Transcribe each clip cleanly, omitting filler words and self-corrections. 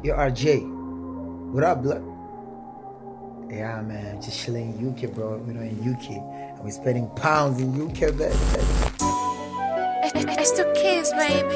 Yo, RJ. What up, blood? Yeah, man. Just chilling in UK, bro. We're in UK. And we're spending pounds in UK, baby. It's the kids, baby.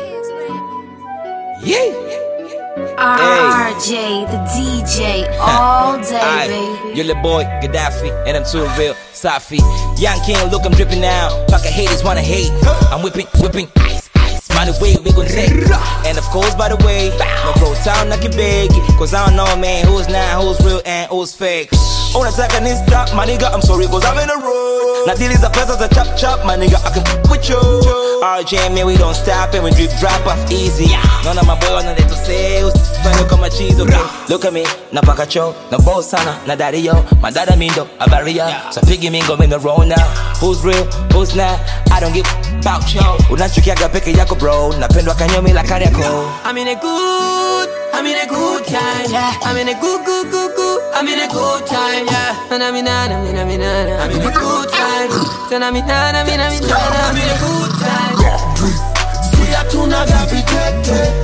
Yeah. RJ, the DJ, all day, baby. You're the boy, Gaddafi, and I'm too real, Safi. Young king, look, I'm dripping now. Fucking haters wanna hate. I'm whipping, ice. By the way, we gon' take. And of course, by the way, no go town, I can beg. Cause I don't know, man, who's not, who's real, and who's fake. Unataka ni stop, my nigga, I'm sorry, cause I'm in a road. Now deal is a person to chop, my nigga, I can with you. RJ, man, we don't stop, and we drop off easy. None of my boy wanna let to say, look at my cheese, okay? Look at me, na pakacho, na boss sana, na daddy yo. My dada mindo, a barrier. So figure me go in the road now. Who's real, who's not, I don't give about yo. Unachukiaga peke yako bro, napendwa kanyomi la kariako. I'm in a good time, yeah. I'm in a good, I'm in a good time, yeah. And I'm in a good time. Then I'm in a good time. See ya tunaga vitete.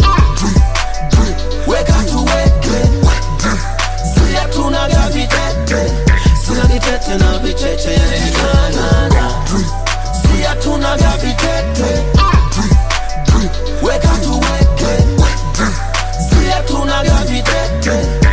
Weka tuweke. See ya tunaga vitete. Sina vitete na vitete na. See ya tunaga vitete. Weka tuweke. See ya tunaga vitete.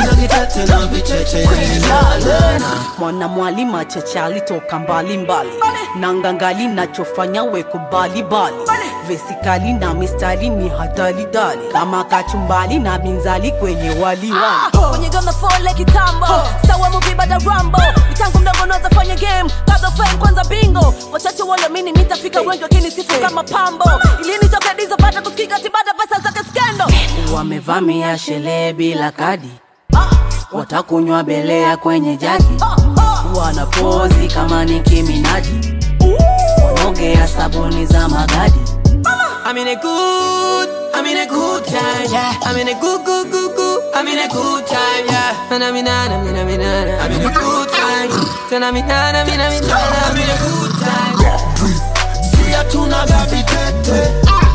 Mwana mwalima chachali toka mbali mbali. Nangangali nachofanya we kubali bali. Vesikali na mistari ni hatali dali. Kama kachumbali na binzali kwenye wali wali. When you gonna fall like kitambo. Sawa movie bada rambo. Mitangu mdogo noza fanya game. Kazo fame kwanza bingo. Wachache wala mini nitafika wengi wakini sifu kama pambo. Ilini toka dizo bada kusikika tibada pesa zake skendo. Wamevamia shele bila kadi. Watakunywa belea kwenye jagi. Wanapozi kama Nicki Minaj. Wanogea sabuni za magadi. I'm in a good time, yeah. I'm in a good, I'm in a good time, yeah. And I'm in a good time. Then I'm in a good time. See ya tunaga vitete.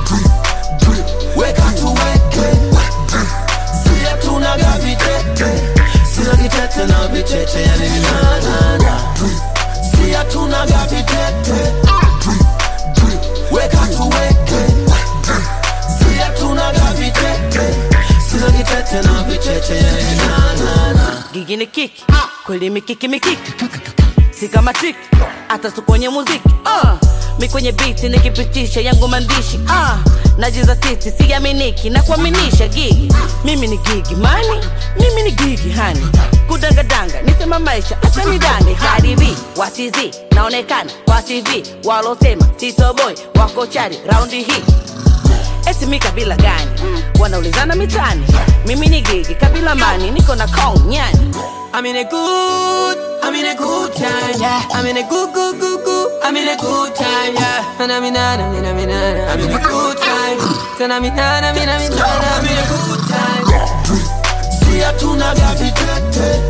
Weka tuweke. See ya tunaga vitete. Sina vitete na vitete ya nina. See ya tunaga vitete. Weka tuweke. See ya tunaga vitete. Sina vitete na vitete ya nina. Gigi ni kiki, kweli mikiki. Sika matiki, hata tu kwenye muziki. Mi kwenye beat nikipitisha yangu mandishi. Najiza titi, siyaminiki na kuaminisha gigi. Mimi ni gigi mani, mimi ni gigi hani. Kudangadanga, nisema maisha, asa nidani. Karibi, watizi, naonekana, kwa TV. Walosema, Tito Boy, wako chari, raundi hii. Eti mi kabila gani, wanaulizana mitani. Mimi ni gigi, kabila mani, niko na kong nyani. I'm in a good time, yeah. I'm in a good, I'm in a good time, yeah. And I'm in a good time. Then I'm in a good time. See ya tunaga vitete.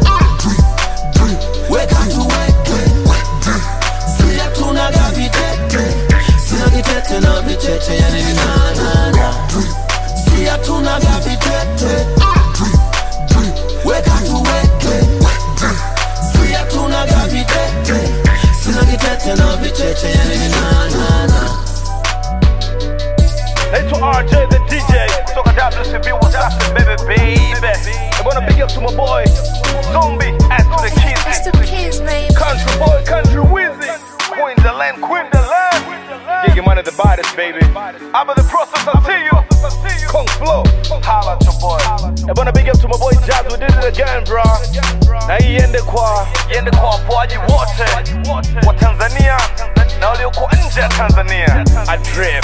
Weka tuweke. See ya tunaga vitete. Sina vitete na vitete ya nina. See ya tunaga vitete. Weka tuweke. See ya tunaga vitete. Sina vitete na vitete ya nina. Hey to RJ the DJ, kutoka WCB, what's happening baby. I wanna big up to my boy Zombie, and to the kids. It's the kids, baby. Country boy, country wizzy. Queensland. Yeah, your money the baddest, baby. I'm in the process, I'll see you. Kung Flow, holla at your boy. I wanna big up to my boy Jazz, we did it again, bro. Na yende kwa poaji wote wa Tanzania na walioko nje ya Tanzania. I drip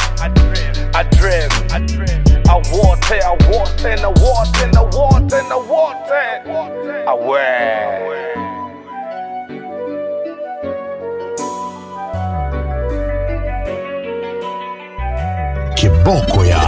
away. Kiboko ya